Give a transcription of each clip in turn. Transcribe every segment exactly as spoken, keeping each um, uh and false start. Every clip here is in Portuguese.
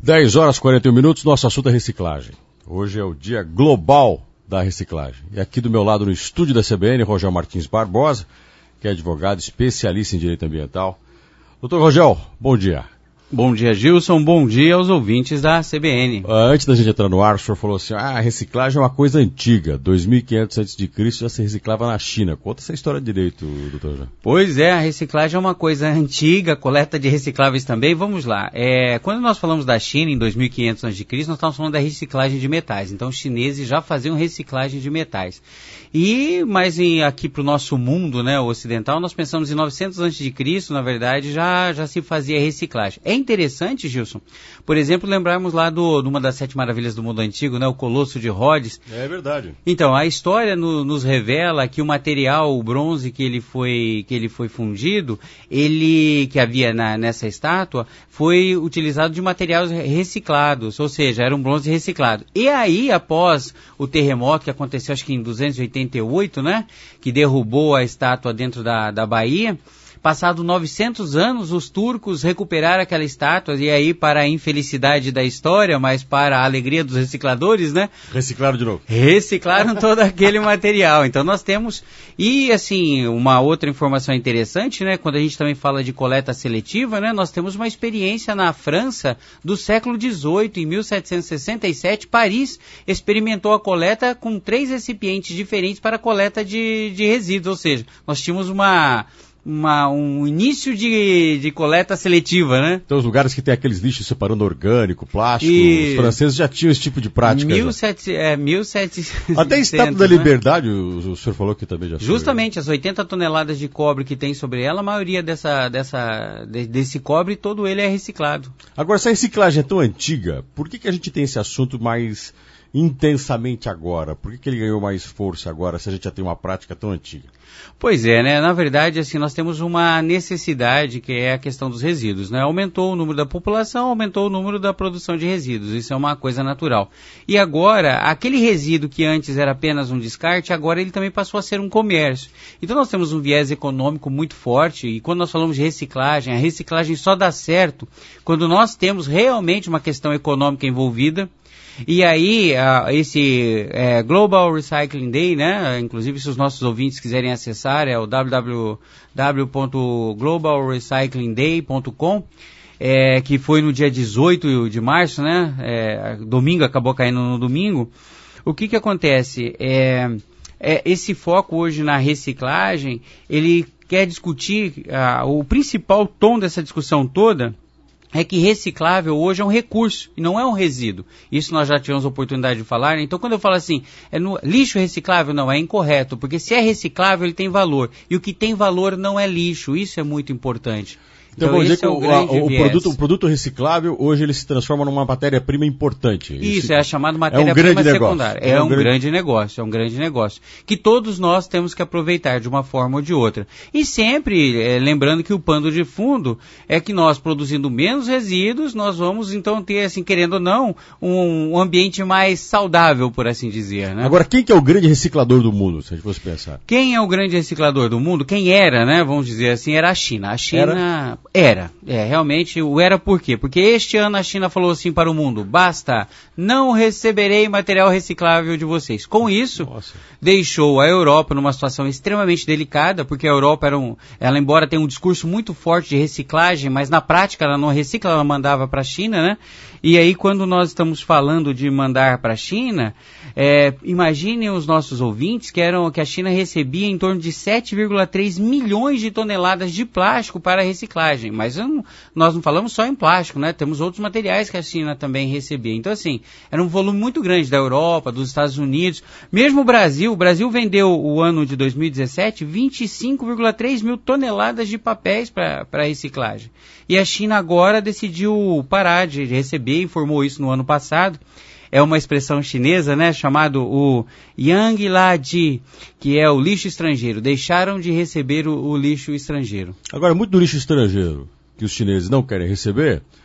dez horas e quarenta e um minutos, nosso assunto é reciclagem. Hoje é o dia global da reciclagem. E aqui do meu lado no estúdio da C B N, Rogel Martins Barbosa, que é advogado especialista em direito ambiental. Doutor Rogel, bom dia. Bom dia, Gilson. Bom dia aos ouvintes da C B N. Antes da gente entrar no ar, o senhor falou assim, ah, a reciclagem é uma coisa antiga. dois mil e quinhentos antes de Cristo já se reciclava na China. Conta essa história direito, doutor Rogel. Pois é, a reciclagem é uma coisa antiga, coleta de recicláveis também. Vamos lá. É, quando nós falamos da China, em dois mil e quinhentos antes de Cristo, nós estávamos falando da reciclagem de metais. Então, os chineses já faziam reciclagem de metais. E, mas em, aqui para o nosso mundo, né, ocidental, nós pensamos em novecentos antes de Cristo, na verdade, já, já se fazia reciclagem. É interessante, Gilson, por exemplo, lembrarmos lá do, de uma das sete maravilhas do mundo antigo, né, o Colosso de Rhodes. É verdade. Então, a história no, nos revela que o material, o bronze que ele foi, que ele foi fundido, ele, que havia na, nessa estátua, foi utilizado de materiais reciclados, ou seja, era um bronze reciclado. E aí, após o terremoto que aconteceu, acho que em duzentos e oitenta e oito, né, que derrubou a estátua dentro da, da Bahia, passado novecentos anos, os turcos recuperaram aquela estátua, e aí, para a infelicidade da história, mas para a alegria dos recicladores, né? Reciclaram de novo. Reciclaram todo aquele material. Então, nós temos... E, assim, uma outra informação interessante, né? Quando a gente também fala de coleta seletiva, né? Nós temos uma experiência na França do século dezoito, em mil setecentos e sessenta e sete, Paris experimentou a coleta com três recipientes diferentes para a coleta de, de resíduos, ou seja, nós tínhamos uma... Uma, um início de, de coleta seletiva, né? Então, os lugares que tem aqueles lixos separando orgânico, plástico, e... os franceses já tinham esse tipo de prática. mil e setecentos, é, mil e setecentos, Até a Estátua da né? Liberdade, o, o senhor falou que também já foi. Justamente, as oitenta toneladas de cobre que tem sobre ela, a maioria dessa, dessa, de, desse cobre, todo ele é reciclado. Agora, se a reciclagem é tão antiga, por que, que a gente tem esse assunto mais intensamente agora? Por que, que ele ganhou mais força agora, se a gente já tem uma prática tão antiga? Pois é, né? Na verdade, assim, nós temos uma necessidade, que é a questão dos resíduos, né? Aumentou o número da população, aumentou o número da produção de resíduos, isso é uma coisa natural. E agora, aquele resíduo que antes era apenas um descarte, agora ele também passou a ser um comércio. Então nós temos um viés econômico muito forte, e quando nós falamos de reciclagem, a reciclagem só dá certo quando nós temos realmente uma questão econômica envolvida. E aí, uh, esse uh, Global Recycling Day, né, inclusive se os nossos ouvintes quiserem acessar, é o w w w ponto global recycling day ponto com, é, que foi no dia dezoito de março, né, é, domingo, acabou caindo no domingo. O que que acontece? É, é, esse foco hoje na reciclagem, ele quer discutir, uh, o principal tom dessa discussão toda, é que reciclável hoje é um recurso e não é um resíduo. Isso nós já tivemos a oportunidade de falar. Então, quando eu falo assim, é no, lixo reciclável, não, é incorreto, porque se é reciclável, ele tem valor. E o que tem valor não é lixo. Isso é muito importante. Então, Então vamos dizer que é o, o, a, o, viés. produto, o produto reciclável, hoje ele se transforma numa matéria-prima importante. Isso, Isso é a chamada matéria-prima é um secundária. É, é um, um grande... grande negócio, é um grande negócio. Que todos nós temos que aproveitar de uma forma ou de outra. E sempre, é, lembrando que o pano de fundo é que nós, produzindo menos resíduos, nós vamos então ter, assim, querendo ou não, um, um ambiente mais saudável, por assim dizer, né? Agora, quem que é o grande reciclador do mundo, se a gente fosse pensar? Quem é o grande reciclador do mundo? Quem era, né, vamos dizer assim, era a China. A China era, era é. Realmente, o era por quê? Porque este ano a China falou assim para o mundo, basta, não receberei material reciclável de vocês. Com isso, Nossa. deixou a Europa numa situação extremamente delicada, porque a Europa, era um, ela embora tenha um discurso muito forte de reciclagem, mas na prática ela não recicla, ela mandava para a China, né? E aí, quando nós estamos falando de mandar para a China, é, imaginem os nossos ouvintes que, eram, que a China recebia em torno de sete vírgula três milhões de toneladas de plástico para reciclagem. Mas eu, nós não falamos só em plástico, né? Temos outros materiais que a China também recebia. Então, assim, era um volume muito grande da Europa, dos Estados Unidos. Mesmo o Brasil, o Brasil vendeu o ano de dois mil e dezessete vinte e cinco vírgula três mil toneladas de papéis para reciclagem. E a China agora decidiu parar de receber, informou isso no ano passado. É uma expressão chinesa, né, chamado o Yang La Ji, que é o lixo estrangeiro. Deixaram de receber o, o lixo estrangeiro. Agora, muito do lixo estrangeiro que os chineses não querem receber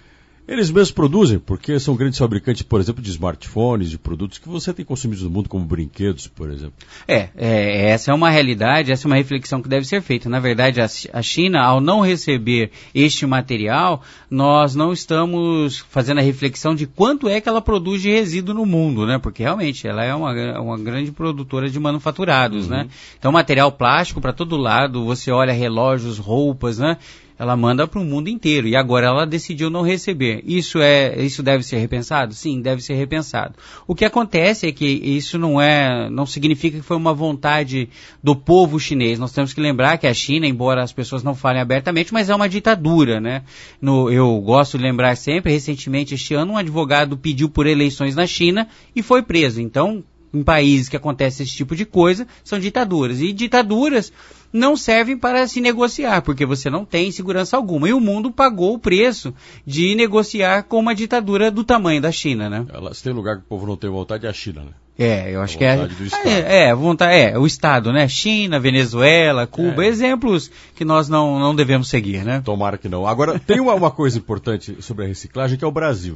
Eles mesmos produzem, porque são grandes fabricantes, por exemplo, de smartphones, de produtos que você tem consumido no mundo, como brinquedos, por exemplo. É, é, essa é uma realidade, essa é uma reflexão que deve ser feita. Na verdade, a, a China, ao não receber este material, nós não estamos fazendo a reflexão de quanto é que ela produz de resíduo no mundo, né? Porque realmente ela é uma, uma grande produtora de manufaturados, uhum. né? Então, material plástico para todo lado, você olha relógios, roupas, né? Ela manda para o mundo inteiro e agora ela decidiu não receber. Isso é, isso deve ser repensado? Sim, deve ser repensado. O que acontece é que isso não é, não significa que foi uma vontade do povo chinês. Nós temos que lembrar que a China, embora as pessoas não falem abertamente, mas é uma ditadura, né? No, eu gosto de lembrar sempre, recentemente este ano, um advogado pediu por eleições na China e foi preso. Então, em países que acontece esse tipo de coisa, são ditaduras. E ditaduras não servem para se negociar, porque você não tem segurança alguma. E o mundo pagou o preço de negociar com uma ditadura do tamanho da China, né? Ela, se tem lugar que o povo não tem vontade, é a China, né? É, eu acho a que é, do Estado. é, é, vontade, é, o Estado, né? China, Venezuela, Cuba, é. exemplos que nós não, não devemos seguir, né? Tomara que não. Agora, tem uma, uma coisa importante sobre a reciclagem, que é o Brasil.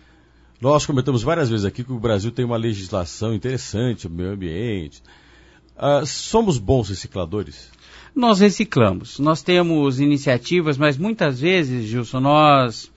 Nós comentamos várias vezes aqui que o Brasil tem uma legislação interessante, o meio ambiente. Uh, somos bons recicladores? Nós reciclamos. Nós temos iniciativas, mas muitas vezes, Gilson, nós...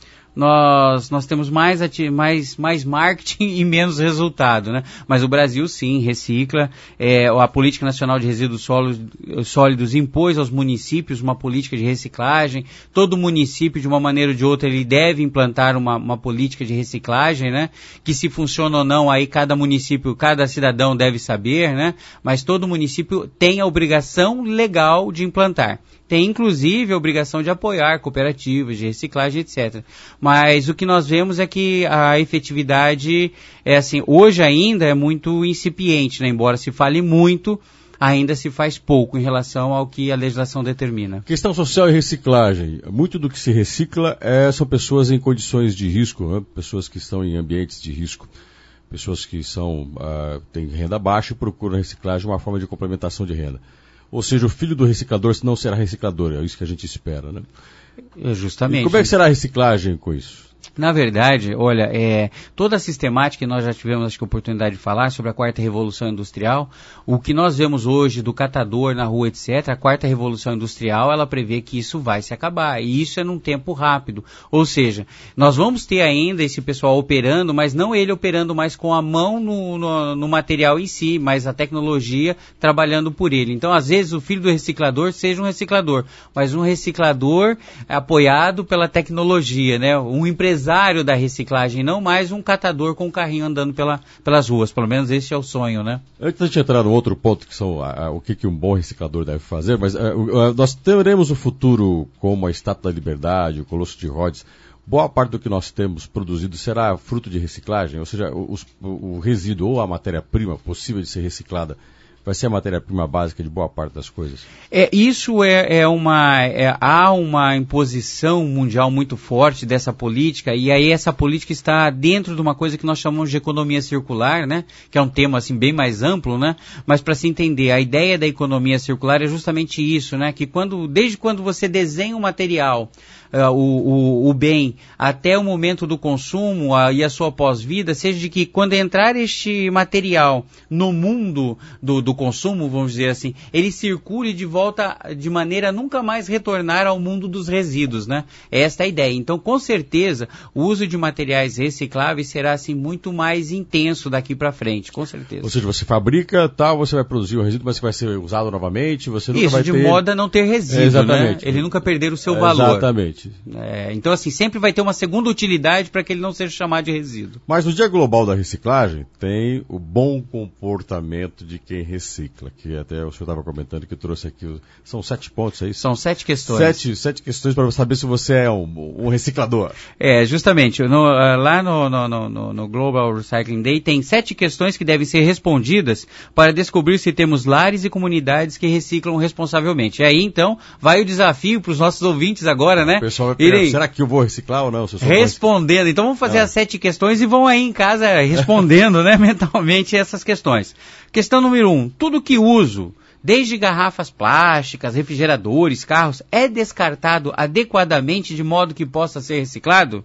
Nós, nós temos mais, ati- mais, mais marketing e menos resultado, né? Mas o Brasil, sim, recicla. É, a Política Nacional de Resíduos Sólidos, Sólidos impôs aos municípios uma política de reciclagem. Todo município, de uma maneira ou de outra, ele deve implantar uma, uma política de reciclagem, né? Que se funciona ou não, aí cada município, cada cidadão deve saber, né? Mas todo município tem a obrigação legal de implantar. Tem, inclusive, a obrigação de apoiar cooperativas de reciclagem, etcétera. Mas o que nós vemos é que a efetividade, é assim, hoje ainda é muito incipiente, né? Embora se fale muito, ainda se faz pouco em relação ao que a legislação determina. Questão social e reciclagem. Muito do que se recicla é, são pessoas em condições de risco, né? Pessoas que estão em ambientes de risco. Pessoas que são, uh, têm renda baixa e procuram reciclagem uma forma de complementação de renda. Ou seja, o filho do reciclador não será reciclador, é isso que a gente espera, né? É justamente. E como é que será a reciclagem com isso? Na verdade, olha, é, toda a sistemática que nós já tivemos acho que, a oportunidade de falar sobre a quarta revolução industrial, o que nós vemos hoje do catador na rua, etcétera, a quarta revolução industrial, ela prevê que isso vai se acabar, e isso é num tempo rápido. Ou seja, nós vamos ter ainda esse pessoal operando, mas não ele operando mais com a mão no, no, no material em si, mas a tecnologia trabalhando por ele. Então, às vezes, o filho do reciclador seja um reciclador, mas um reciclador apoiado pela tecnologia, né? Um empresário da reciclagem, não mais um catador com um carrinho andando pela, pelas ruas. Pelo menos esse é o sonho, né? Antes de a gente entrar no outro ponto, que são a, a, o que, que um bom reciclador deve fazer, mas a, a, nós teremos o futuro como a Estátua da Liberdade, o Colosso de Rhodes. Boa parte do que nós temos produzido será fruto de reciclagem, ou seja, os, o, o resíduo ou a matéria-prima possível de ser reciclada vai ser a matéria-prima básica de boa parte das coisas. É, isso é, é uma... É, há uma imposição mundial muito forte dessa política, e aí essa política está dentro de uma coisa que nós chamamos de economia circular, né? Que é um tema assim bem mais amplo, né? Mas para se entender, a ideia da economia circular é justamente isso, né? Que quando, desde quando você desenha um material, Uh, o, o, o bem até o momento do consumo uh, e a sua pós-vida, seja de que quando entrar este material no mundo do, do consumo, vamos dizer assim, ele circule de volta de maneira a nunca mais retornar ao mundo dos resíduos, né? Esta é a ideia. Então, com certeza, o uso de materiais recicláveis será assim muito mais intenso daqui para frente, com certeza. Ou seja, você fabrica, tal, você vai produzir o resíduo, mas vai ser usado novamente, você nunca Isso, vai de ter... modo a não ter resíduo, é, exatamente. Né? Ele nunca perder o seu é, valor. Exatamente. É, então, assim, sempre vai ter uma segunda utilidade para que ele não seja chamado de resíduo. Mas no Dia Global da Reciclagem tem o bom comportamento de quem recicla, que até o senhor estava comentando que trouxe aqui, são sete pontos, é isso? São sete questões. Sete, sete questões para saber se você é um, um reciclador. É, justamente, no, lá no, no, no, no Global Recycling Day tem sete questões que devem ser respondidas para descobrir se temos lares e comunidades que reciclam responsavelmente. E aí, então, vai o desafio para os nossos ouvintes agora, né? O pessoal vai pegar, irem será que eu vou reciclar ou não? Se eu respondendo. Então vamos fazer ah. as sete questões e vão aí em casa respondendo, né, mentalmente essas questões. Questão número um, tudo que uso, desde garrafas plásticas, refrigeradores, carros, é descartado adequadamente de modo que possa ser reciclado?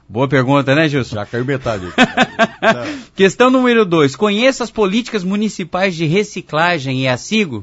Boa pergunta, né, Gilson? Já caiu metade. Questão número dois. Conheça as políticas municipais de reciclagem e assigo?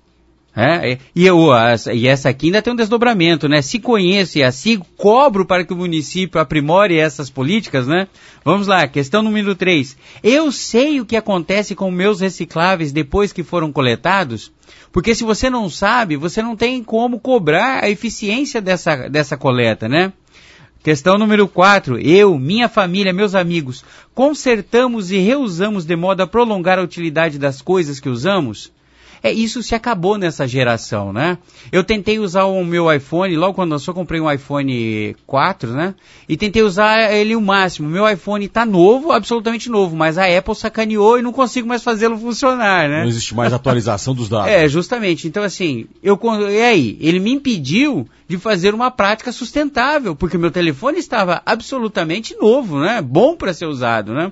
É, e, eu, essa, e essa aqui ainda tem um desdobramento, né? Se conheço e assigo, cobro para que o município aprimore essas políticas, né? Vamos lá, questão número três. Eu sei o que acontece com meus recicláveis depois que foram coletados? Porque se você não sabe, você não tem como cobrar a eficiência dessa, dessa coleta, né? Questão número quatro. Eu, minha família, meus amigos, consertamos e reusamos de modo a prolongar a utilidade das coisas que usamos? É, isso se acabou nessa geração, né? Eu tentei usar o meu iPhone, logo quando lançou, comprei um iPhone quatro, né? E tentei usar ele o máximo. Meu iPhone tá novo, absolutamente novo, mas a Apple sacaneou e não consigo mais fazê-lo funcionar, né? Não existe mais atualização dos dados. É, justamente. Então, assim, eu, e aí? Ele me impediu de fazer uma prática sustentável, porque meu telefone estava absolutamente novo, né? Bom para ser usado, né?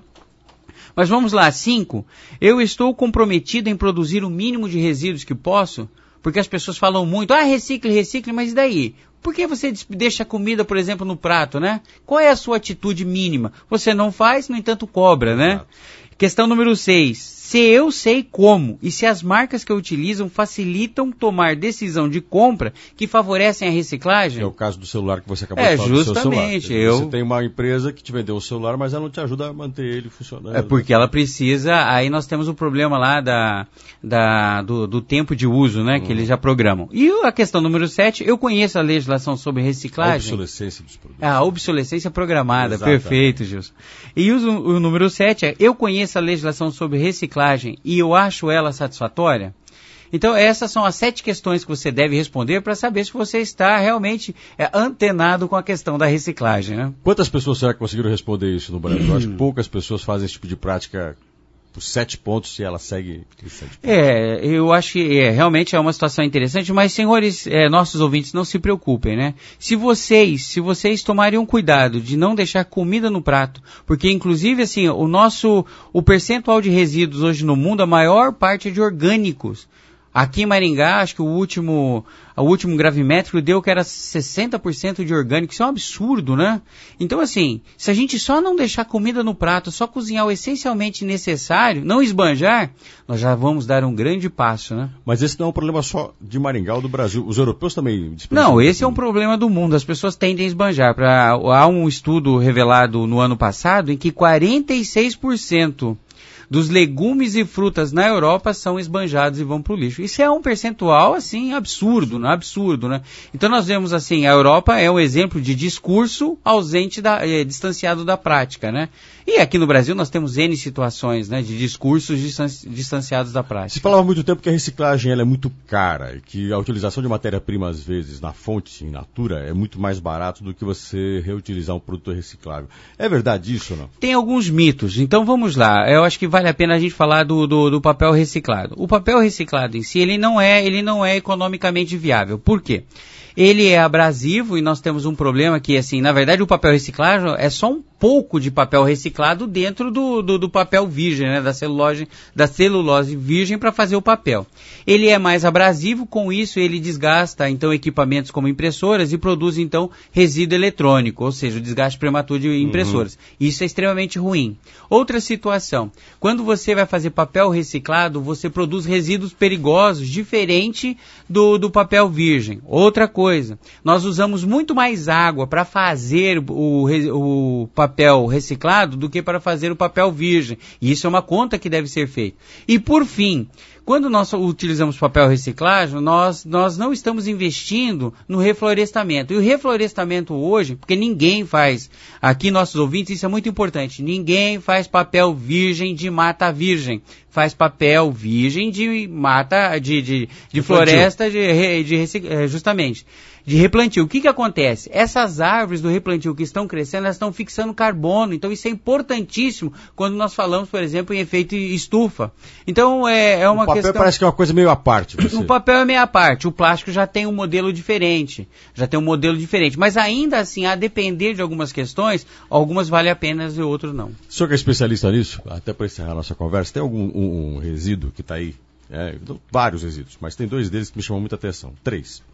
Mas vamos lá, cinco. Eu estou comprometido em produzir o mínimo de resíduos que posso, porque as pessoas falam muito, ah, recicle, recicle, mas e daí? Por que você deixa a comida, por exemplo, no prato, né? Qual é a sua atitude mínima? Você não faz, no entanto, cobra, né? Exato. Questão número seis. Se eu sei como e se as marcas que eu utilizam facilitam tomar decisão de compra que favorecem a reciclagem? É o caso do celular que você acabou é, de falar do seu celular. Justamente. Eu... Você tem uma empresa que te vendeu o celular, mas ela não te ajuda a manter ele funcionando. É porque ela precisa... Aí nós temos o problema lá da, da, do, do tempo de uso, né? Hum. Que eles já programam. E a questão número sete, eu conheço a legislação sobre reciclagem. A obsolescência dos produtos. A obsolescência programada. Exatamente. Perfeito, Gilson. E o, o número sete é, eu conheço a legislação sobre reciclagem e eu acho ela satisfatória? Então essas são as sete questões que você deve responder para saber se você está realmente é, antenado com a questão da reciclagem, né? Quantas pessoas será que conseguiram responder isso no Brasil? Eu acho que poucas pessoas fazem esse tipo de prática por sete pontos e ela segue os sete pontos. É, eu acho que é, realmente é uma situação interessante, mas senhores, é, nossos ouvintes, não se preocupem, né? Se vocês, se vocês tomarem um cuidado de não deixar comida no prato, porque inclusive assim, o nosso, o percentual de resíduos hoje no mundo, a maior parte é de orgânicos. Aqui em Maringá, acho que o último, o último gravimétrico deu que era sessenta por cento de orgânico. Isso é um absurdo, né? Então, assim, se a gente só não deixar comida no prato, só cozinhar o essencialmente necessário, não esbanjar, nós já vamos dar um grande passo, né? Mas esse não é um problema só de Maringá ou do Brasil. Os europeus também... Não, esse é um problema do mundo. As pessoas tendem a esbanjar. Pra, há um estudo revelado no ano passado em que quarenta e seis por cento dos legumes e frutas na Europa são esbanjados e vão para o lixo. Isso é um percentual, assim, absurdo, né? Absurdo, né? Então nós vemos, assim, a Europa é um exemplo de discurso ausente, da, é, distanciado da prática, né? E aqui no Brasil nós temos N situações, né, de discursos distanciados da prática. Se falava há muito tempo que a reciclagem ela é muito cara e que a utilização de matéria-prima, às vezes, na fonte, in natura, é muito mais barato do que você reutilizar um produto reciclável. É verdade isso ou não? Tem alguns mitos, então vamos lá. Eu acho que vale a pena a gente falar do, do, do papel reciclado. O papel reciclado em si, ele não é, ele não é economicamente viável. Por quê? Ele é abrasivo e nós temos um problema que, assim, na verdade o papel reciclável é só um pouco de papel reciclado dentro do, do, do papel virgem, né, da celulose, da celulose virgem para fazer o papel. Ele é mais abrasivo, com isso ele desgasta, então, equipamentos como impressoras e produz, então, resíduo eletrônico, ou seja, o desgaste prematuro de impressoras. Uhum. Isso é extremamente ruim. Outra situação, quando você vai fazer papel reciclado, você produz resíduos perigosos, diferente do, do papel virgem. Outra coisa, nós usamos muito mais água para fazer o, o papel papel reciclado do que para fazer o papel virgem. E isso é uma conta que deve ser feita. E por fim, quando nós utilizamos papel reciclagem, nós, nós não estamos investindo no reflorestamento. E o reflorestamento hoje, porque ninguém faz, aqui nossos ouvintes, isso é muito importante, ninguém faz papel virgem de mata virgem. Faz papel virgem de mata, de, de, de floresta, de, de, de, justamente, de replantio. O que que acontece? Essas árvores do replantio que estão crescendo, elas estão fixando carbono. Então isso é importantíssimo quando nós falamos, por exemplo, em efeito estufa. Então é, é uma questão... O papel questão... parece que é uma coisa meio à parte. Você. O papel é meio à parte. O plástico já tem um modelo diferente. Já tem um modelo diferente. Mas ainda assim, a depender de algumas questões, algumas valem a pena e outras não. O senhor que é especialista nisso, até para encerrar a nossa conversa, tem algum um, um resíduo que está aí? É, vários resíduos, mas tem dois deles que me chamam muita atenção. Três.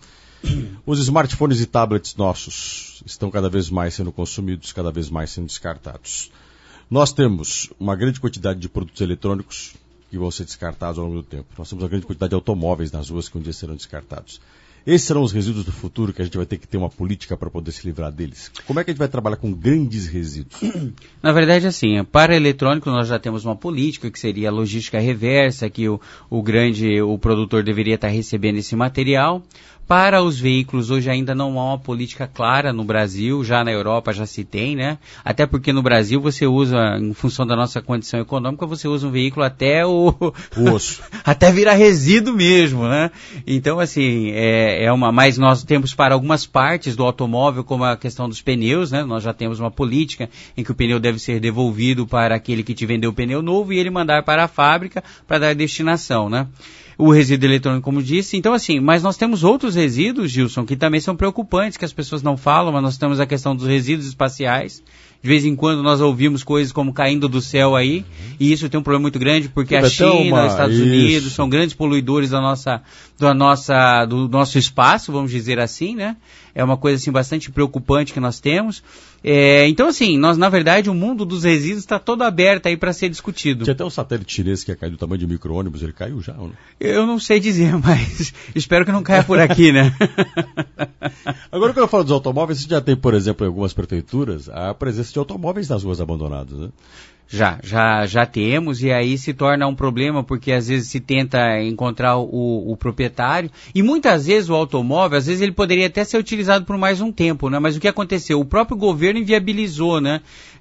Os smartphones e tablets nossos estão cada vez mais sendo consumidos, cada vez mais sendo descartados. Nós temos uma grande quantidade de produtos eletrônicos que vão ser descartados ao longo do tempo. Nós temos uma grande quantidade de automóveis nas ruas que um dia serão descartados. Esses serão os resíduos do futuro que a gente vai ter que ter uma política para poder se livrar deles. Como é que a gente vai trabalhar com grandes resíduos? Na verdade, assim, para eletrônico nós já temos uma política que seria a logística reversa, que o, o grande, o produtor deveria estar recebendo esse material. Para os veículos, hoje ainda não há uma política clara no Brasil, já na Europa já se tem, né? Até porque no Brasil você usa, em função da nossa condição econômica, você usa um veículo até o... o osso. até virar resíduo mesmo, né? Então, assim, é, é uma... Mas nós temos para algumas partes do automóvel, como a questão dos pneus, né? Nós já temos uma política em que o pneu deve ser devolvido para aquele que te vendeu o pneu novo e ele mandar para a fábrica para dar destinação, né? O resíduo eletrônico, como disse. Então, assim, mas nós temos outros resíduos, Gilson, que também são preocupantes, que as pessoas não falam, mas nós temos a questão dos resíduos espaciais. De vez em quando nós ouvimos coisas como caindo do céu aí, uhum. E isso tem um problema muito grande, porque a China, uma... os Estados isso. Unidos são grandes poluidores da nossa, da nossa, do nosso espaço, vamos dizer assim, né? É uma coisa, assim, bastante preocupante que nós temos. É, então, assim, nós, na verdade, o mundo dos resíduos está todo aberto aí para ser discutido. Tinha até um satélite chinês que ia cair do tamanho de micro-ônibus, ele caiu já, ou não? Eu não sei dizer, mas espero que não caia por aqui, né? Agora, quando eu falo dos automóveis, você já tem, por exemplo, em algumas prefeituras, a presença de automóveis nas ruas abandonadas, né? Já, já, já temos, e aí se torna um problema, porque às vezes se tenta encontrar o, o proprietário, e muitas vezes o automóvel, às vezes ele poderia até ser utilizado por mais um tempo, né? Mas o que aconteceu? O próprio governo inviabilizou, né?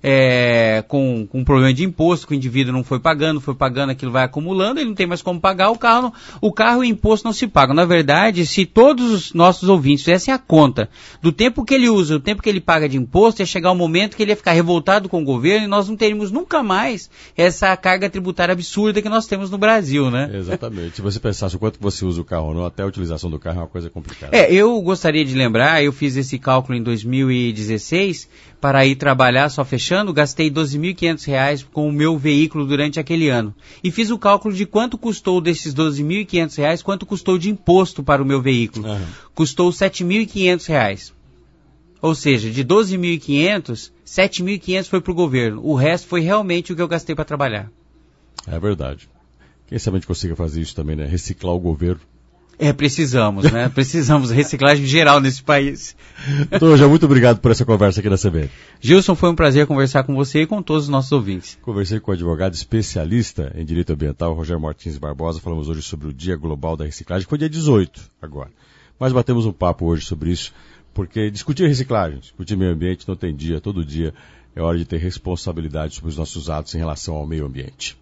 É, com, com um problema de imposto, que o indivíduo não foi pagando, foi pagando, aquilo vai acumulando, ele não tem mais como pagar, o carro, o carro e o imposto não se pagam. Na verdade, se todos os nossos ouvintes fizessem a conta do tempo que ele usa, do tempo que ele paga de imposto, ia chegar um momento que ele ia ficar revoltado com o governo e nós não teríamos nunca mais essa carga tributária absurda que nós temos no Brasil, né? Exatamente. Se você pensasse o quanto você usa o carro ou não, até a utilização do carro é uma coisa complicada. É, eu gostaria de lembrar, eu fiz esse cálculo em dois mil e dezesseis, para ir trabalhar, só fechando, gastei doze mil e quinhentos reais com o meu veículo durante aquele ano. E fiz o cálculo de quanto custou desses doze mil e quinhentos reais, quanto custou de imposto para o meu veículo. Uhum. Custou sete mil e quinhentos reais. Ou seja, de doze mil e quinhentos, sete mil e quinhentos foi para o governo. O resto foi realmente o que eu gastei para trabalhar. É verdade. Quem sabe a gente consiga fazer isso também, né? Reciclar o governo. É, precisamos, né? Precisamos de reciclagem geral nesse país. Toja, muito obrigado por essa conversa aqui na C B N. Gilson, foi um prazer conversar com você e com todos os nossos ouvintes. Conversei com o advogado especialista em direito ambiental, Rogério Martins Barbosa. Falamos hoje sobre o Dia Global da Reciclagem. Foi dia dezoito agora. Mas batemos um papo hoje sobre isso, porque discutir reciclagem, discutir meio ambiente não tem dia, todo dia é hora de ter responsabilidade sobre os nossos atos em relação ao meio ambiente.